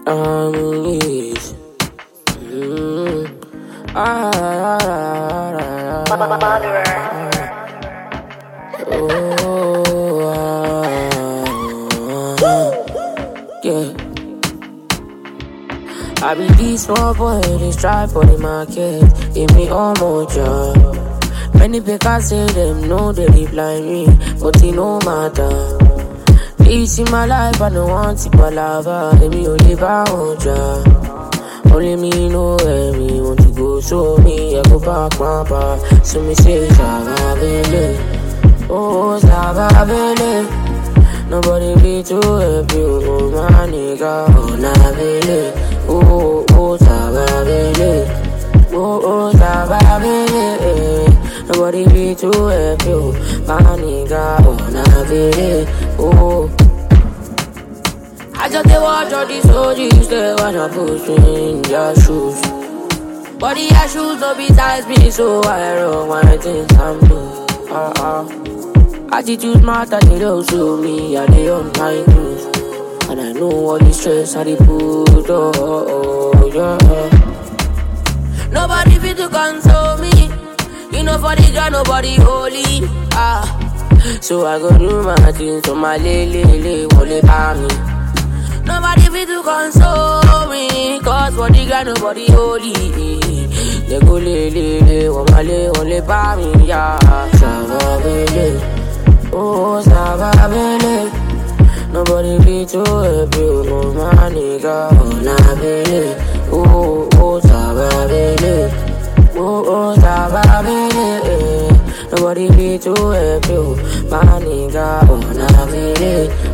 Yes. Ah, ah, ah, ah, yeah. I be this small boy, they strive for the market. Give me all more job. Many people say them know they reply me, but it no matter. This in my life, I don't want to palava. Let me only buy one job. Only me know where me want to go, so me I go back my bar. So me say, Savabele, oh Savabele. Nobody be too happy, oh my nigga, oh Nabele, oh Savabele, oh Savabele. Nobody be too happy, oh my nigga, oh Nabele, oh. I just watch all these OGs, they wanna push me in their shoes. But their shoes no be size me, so I roll my things and blue. Attitude matter, they don't show me, I they on my cruise. And I know all the stress I they put, yeah. Nobody fit to console me. You know for the girl, nobody holy, So I go do my things, so my lele, wole pa me. Nobody fit to console me, cause for the girl, nobody holy. They go lele, wole pa me, yeah. Savabele, oh Savabele. Nobody be too happy, oh my nigga, oh Nabele, oh Savabele, oh Savabele. Nobody be too happy, oh my nigga, oh Nabele,